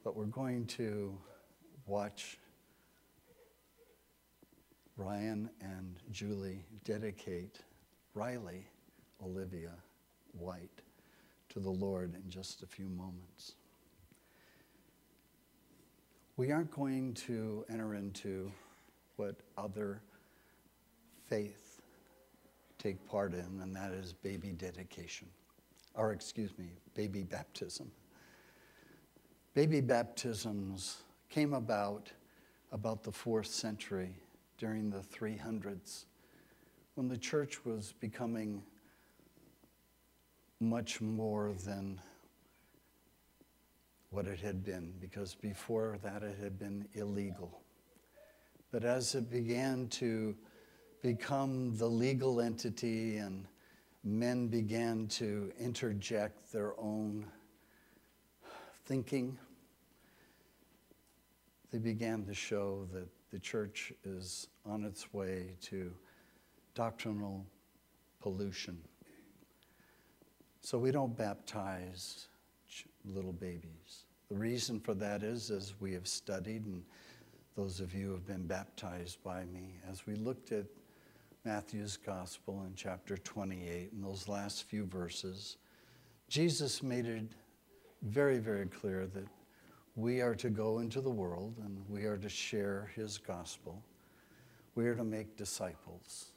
but we're going to watch Ryan and Julie dedicate Riley Olivia White to the Lord in just a few moments. We aren't going to enter into what other faith take part in, and that is baby dedication, or baby baptism. Baby baptisms came about the 4th century during the 300s, when the church was becoming much more than what it had been, because before that it had been illegal. But as it began to become the legal entity and men began to interject their own thinking, they began to show that the church is on its way to doctrinal pollution. So we don't baptize little babies. The reason for that is, as we have studied, and those of you who have been baptized by me, as we looked at Matthew's Gospel in chapter 28, in those last few verses, Jesus made it very, very clear that we are to go into the world and we are to share his gospel. We are to make disciples.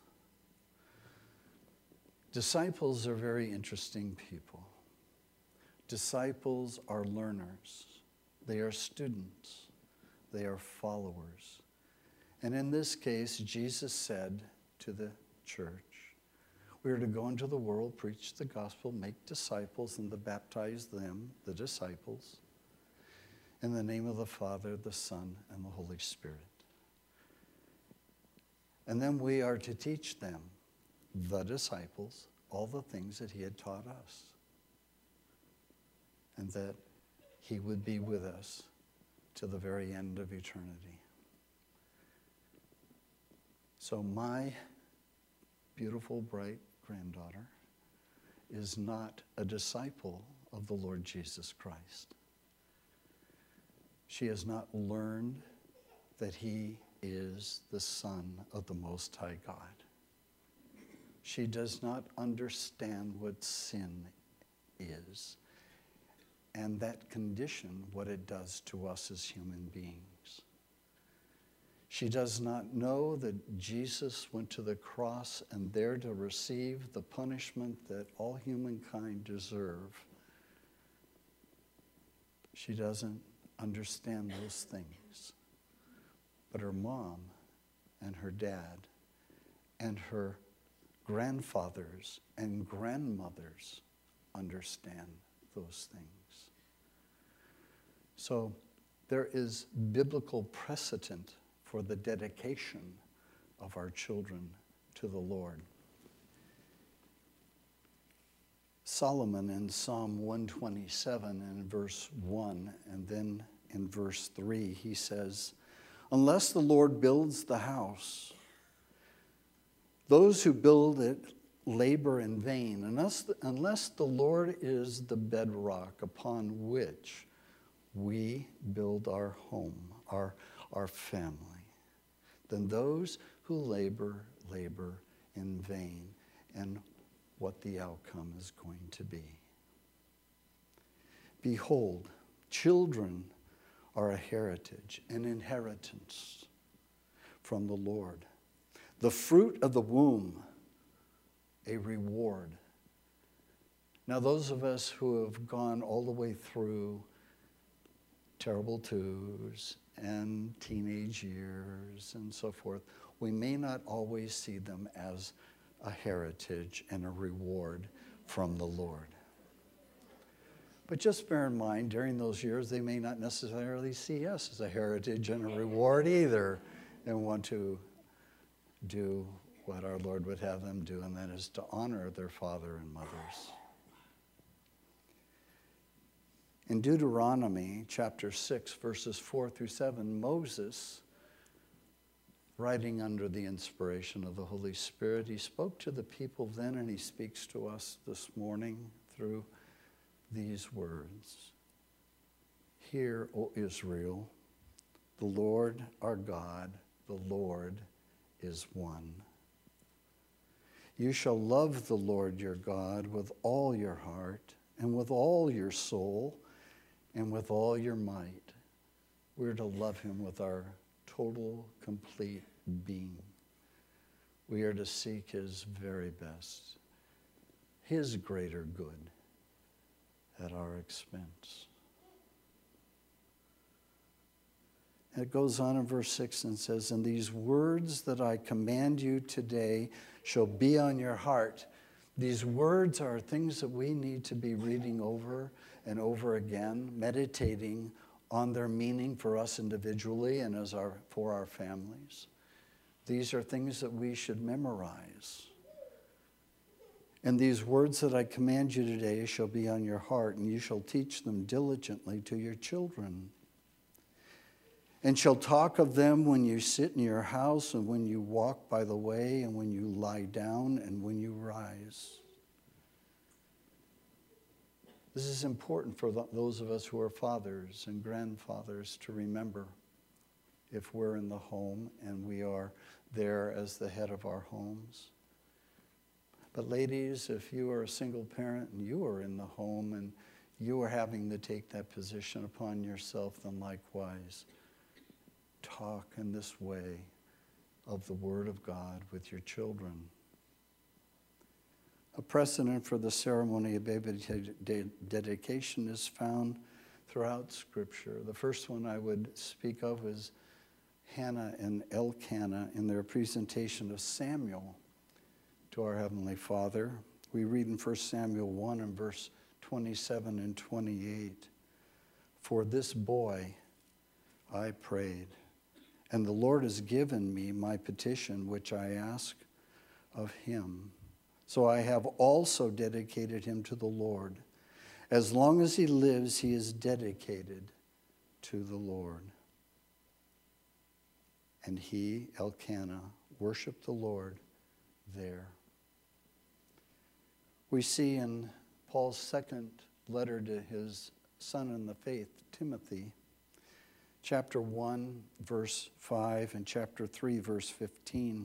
Disciples are very interesting people. Disciples are learners. They are students. They are followers. And in this case, Jesus said to the church, we are to go into the world, preach the gospel, make disciples, and to baptize them, the disciples, in the name of the Father, the Son, and the Holy Spirit. And then we are to teach them, the disciples, all the things that he had taught us, and that he would be with us to the very end of eternity. So my beautiful, bright granddaughter is not a disciple of the Lord Jesus Christ. She has not learned that he is the Son of the Most High God. She does not understand what sin is, and that condition, what it does to us as human beings. She does not know that Jesus went to the cross and there to receive the punishment that all humankind deserve. She doesn't understand those things. But her mom and her dad and her grandfathers and grandmothers understand those things. So there is biblical precedent for the dedication of our children to the Lord. Solomon in Psalm 127 in verse 1 and then in verse 3, he says, unless the Lord builds the house, those who build it labor in vain. Unless the Lord is the bedrock upon which we build our home, our family, then those who labor in vain, and what the outcome is going to be. Behold, children are a heritage, an inheritance from the Lord. The fruit of the womb, a reward. Now, those of us who have gone all the way through terrible twos and teenage years and so forth, we may not always see them as a heritage and a reward from the Lord. But just bear in mind, during those years, they may not necessarily see us as a heritage and a reward either, and want to do what our Lord would have them do, and that is to honor their father and mothers. In Deuteronomy chapter 6, verses 4 through 7, Moses, writing under the inspiration of the Holy Spirit, he spoke to the people then, and he speaks to us this morning through these words. Hear, O Israel, the Lord our God, the Lord is one. You shall love the Lord your God with all your heart and with all your soul and with all your might. We're to love him with our total, complete being. We are to seek his very best, his greater good at our expense. And it goes on in verse 6 and says, and these words that I command you today shall be on your heart. These words are things that we need to be reading over and over again, meditating on their meaning for us individually and for our families. These are things that we should memorize. And these words that I command you today shall be on your heart, and you shall teach them diligently to your children. And shall talk of them when you sit in your house, and when you walk by the way, and when you lie down, and when you rise. This is important for those of us who are fathers and grandfathers to remember if we're in the home and we are there as the head of our homes. But ladies, if you are a single parent and you are in the home and you are having to take that position upon yourself, then likewise, talk in this way of the Word of God with your children. A precedent for the ceremony of baby dedication is found throughout Scripture. The first one I would speak of is Hannah and Elkanah in their presentation of Samuel to our Heavenly Father. We read in 1 Samuel 1 and verse 27 and 28, for this boy I prayed, and the Lord has given me my petition which I ask of him. So I have also dedicated him to the Lord. As long as he lives, he is dedicated to the Lord. And he, Elkanah, worshiped the Lord there. We see in Paul's second letter to his son in the faith, Timothy, chapter 1, verse 5, and chapter 3, verse 15.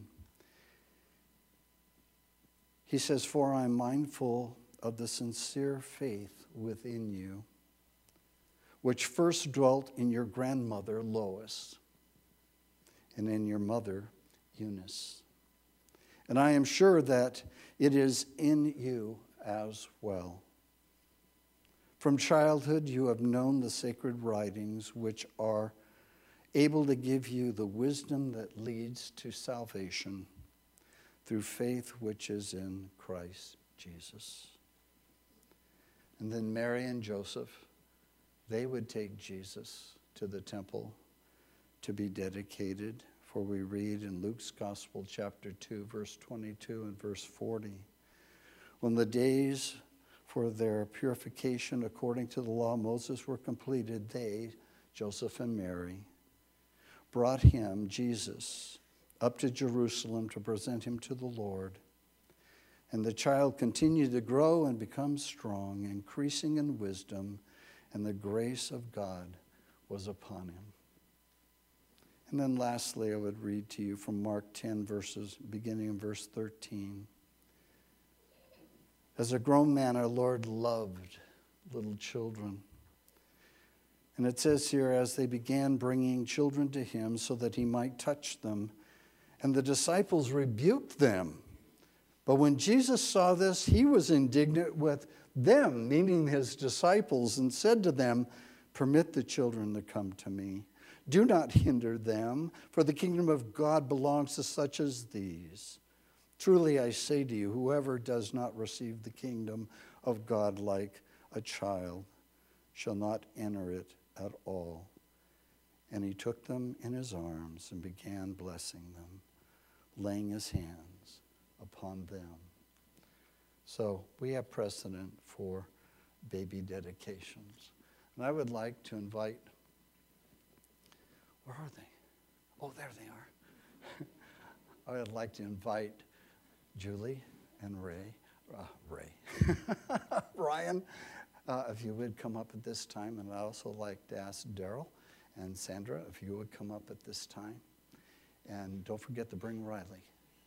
He says, for I am mindful of the sincere faith within you, which first dwelt in your grandmother Lois and in your mother Eunice. And I am sure that it is in you as well. From childhood you have known the sacred writings, which are able to give you the wisdom that leads to salvation through faith which is in Christ Jesus. And then Mary and Joseph, they would take Jesus to the temple to be dedicated. For we read in Luke's Gospel, chapter 2, verse 22 and verse 40, when the days for their purification according to the law of Moses were completed, they, Joseph and Mary, brought him, Jesus, up to Jerusalem to present him to the Lord. And the child continued to grow and become strong, increasing in wisdom, and the grace of God was upon him. And then lastly, I would read to you from Mark 10, beginning in verse 13. As a grown man, our Lord loved little children. And it says here, as they began bringing children to him so that he might touch them, and the disciples rebuked them. But when Jesus saw this, he was indignant with them, meaning his disciples, and said to them, permit the children to come to me. Do not hinder them, for the kingdom of God belongs to such as these. Truly I say to you, whoever does not receive the kingdom of God like a child shall not enter it at all. And he took them in his arms and began blessing them, laying his hands upon them. So we have precedent for baby dedications. And I would like to invite, where are they? Oh, there they are. I would like to invite Julie and Ryan If you would come up at this time, and I'd also like to ask Daryl and Sandra if you would come up at this time. And don't forget to bring Riley.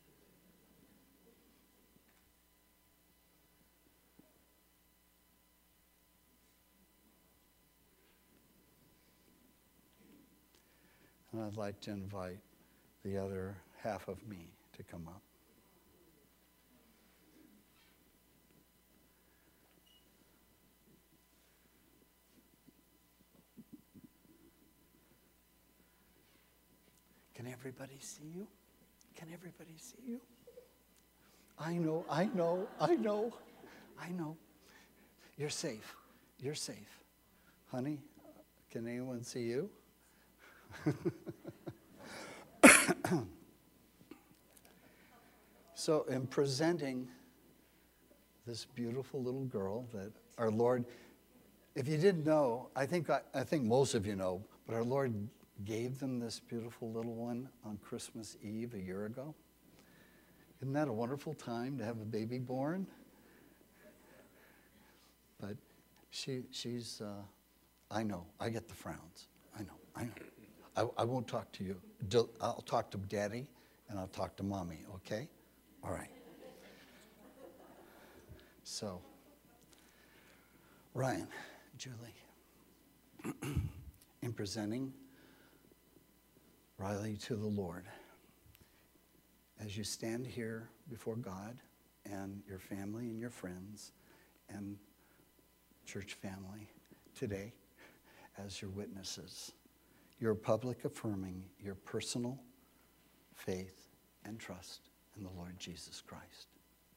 And I'd like to invite the other half of me to come up. Can everybody see you? Can everybody see you? I know. You're safe. You're safe. Honey, can anyone see you? So in presenting this beautiful little girl that our Lord, if you didn't know, I think most of you know, but our Lord gave them this beautiful little one on Christmas Eve a year ago. Isn't that a wonderful time to have a baby born? But she's, I know, I get the frowns. I know. I won't talk to you. I'll talk to Daddy and I'll talk to Mommy, okay? All right. So, Ryan, Julie, in presenting Riley to the Lord, as you stand here before God and your family and your friends and church family today as your witnesses, you're public affirming your personal faith and trust in the Lord Jesus Christ.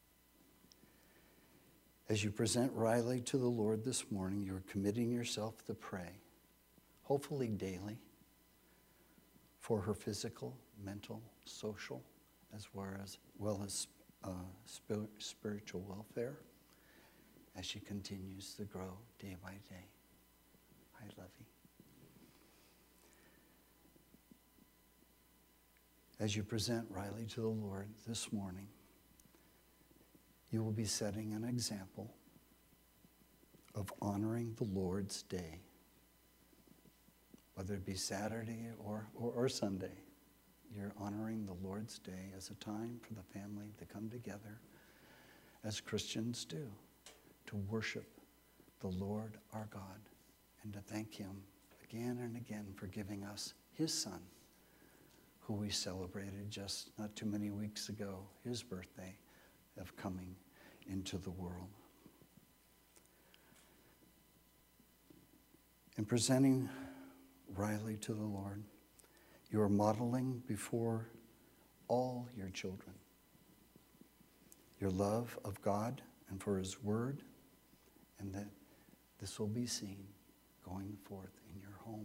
As you present Riley to the Lord this morning, you're committing yourself to pray, hopefully daily, for her physical, mental, social, as well as spiritual welfare as she continues to grow day by day. I love you. As you present Riley to the Lord this morning, you will be setting an example of honoring the Lord's day, whether it be Saturday or Sunday. You're honoring the Lord's day as a time for the family to come together, as Christians do, to worship the Lord our God and to thank Him again and again for giving us His Son, who we celebrated just not too many weeks ago, His birthday of coming into the world. In presenting Riley to the Lord, you are modeling before all your children your love of God and for His Word, and that this will be seen going forth in your home.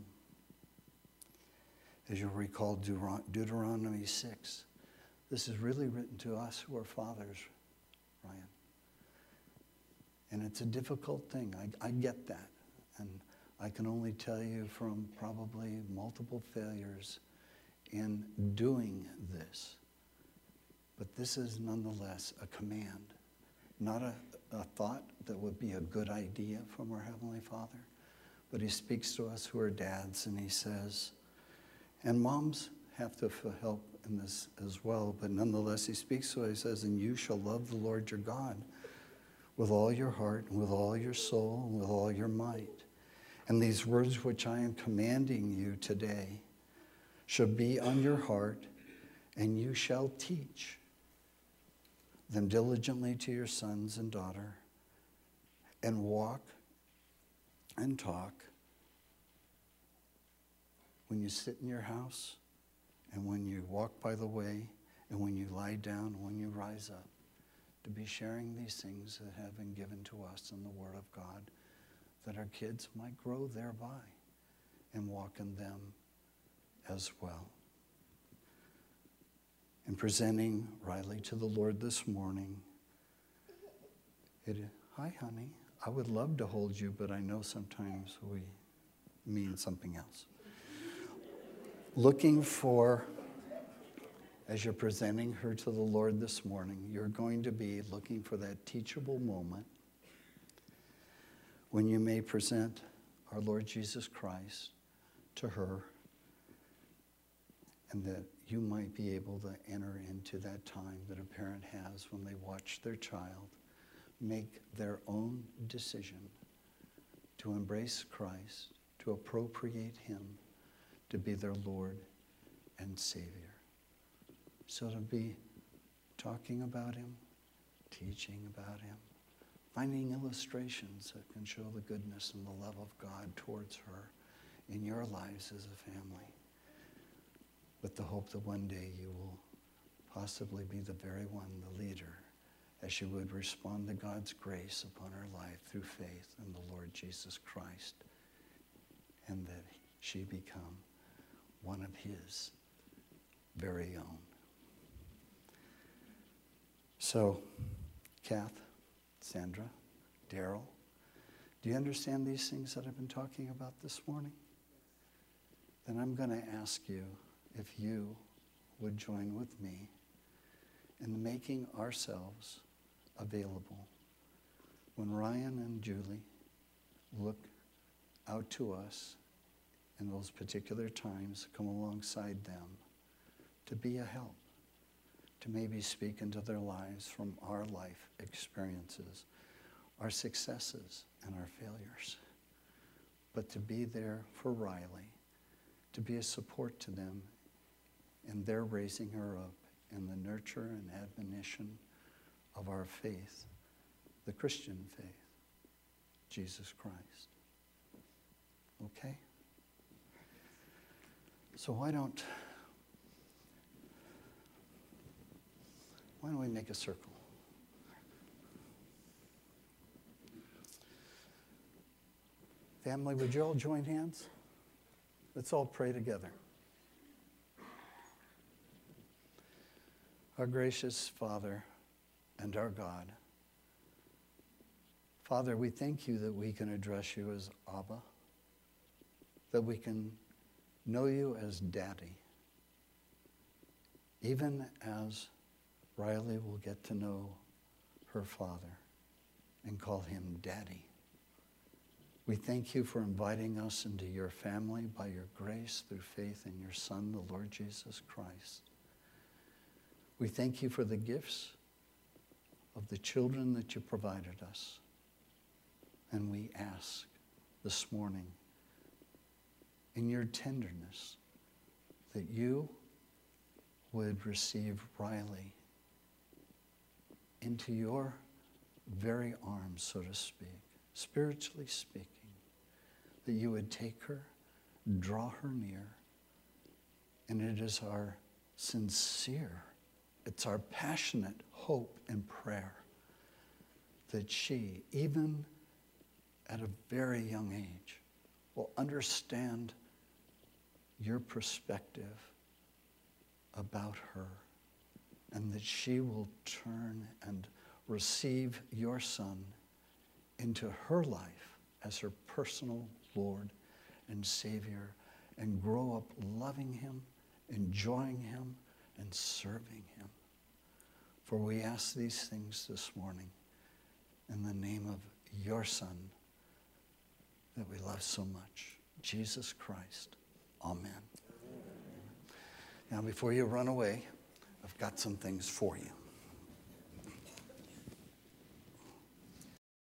As you'll recall Deuteronomy 6, this is really written to us who are fathers, Ryan. And it's a difficult thing. I get that. And I can only tell you from probably multiple failures in doing this. But this is nonetheless a command, not a thought that would be a good idea from our Heavenly Father. But He speaks to us who are dads, and He says, and moms have to help in this as well, but nonetheless He speaks to us. He says, and you shall love the Lord your God with all your heart, and with all your soul, and with all your might. And these words which I am commanding you today shall be on your heart, and you shall teach them diligently to your sons and daughter, and walk and talk when you sit in your house, and when you walk by the way, and when you lie down, and when you rise up, to be sharing these things that have been given to us in the Word of God, that our kids might grow thereby and walk in them as well. In presenting Riley to the Lord this morning, hi, honey. I would love to hold you, but I know sometimes we mean something else. Looking for, as you're presenting her to the Lord this morning, you're going to be looking for that teachable moment when you may present our Lord Jesus Christ to her, and that you might be able to enter into that time that a parent has when they watch their child make their own decision to embrace Christ, to appropriate him, to be their Lord and Savior. So to be talking about him, teaching about him, finding illustrations that can show the goodness and the love of God towards her in your lives as a family, with the hope that one day you will possibly be the very one, the leader, as she would respond to God's grace upon her life through faith in the Lord Jesus Christ, and that she become one of his very own. So, Kath, Sandra, Daryl, do you understand these things that I've been talking about this morning? Then I'm going to ask you if you would join with me in making ourselves available when Ryan and Julie look out to us in those particular times, come alongside them to be a help, to maybe speak into their lives from our life experiences, our successes and our failures, but to be there for Riley, to be a support to them in their raising her up in the nurture and admonition of our faith, the Christian faith, Jesus Christ. Okay? So why don't we make a circle? Family, would you all join hands? Let's all pray together. Our gracious Father and our God, Father, we thank you that we can address you as Abba, that we can know you as Daddy, even as Riley will get to know her father and call him Daddy. We thank you for inviting us into your family by your grace through faith in your Son, the Lord Jesus Christ. We thank you for the gifts of the children that you provided us. And we ask this morning, in your tenderness, that you would receive Riley into your very arms, so to speak, spiritually speaking, that you would take her, draw her near, and it is our sincere, it's our passionate hope and prayer that she, even at a very young age, will understand your perspective about her, and that she will turn and receive your Son into her life as her personal Lord and Savior, and grow up loving him, enjoying him, and serving him. For we ask these things this morning in the name of your Son that we love so much, Jesus Christ. Amen. Now, before you run away, I've got some things for you.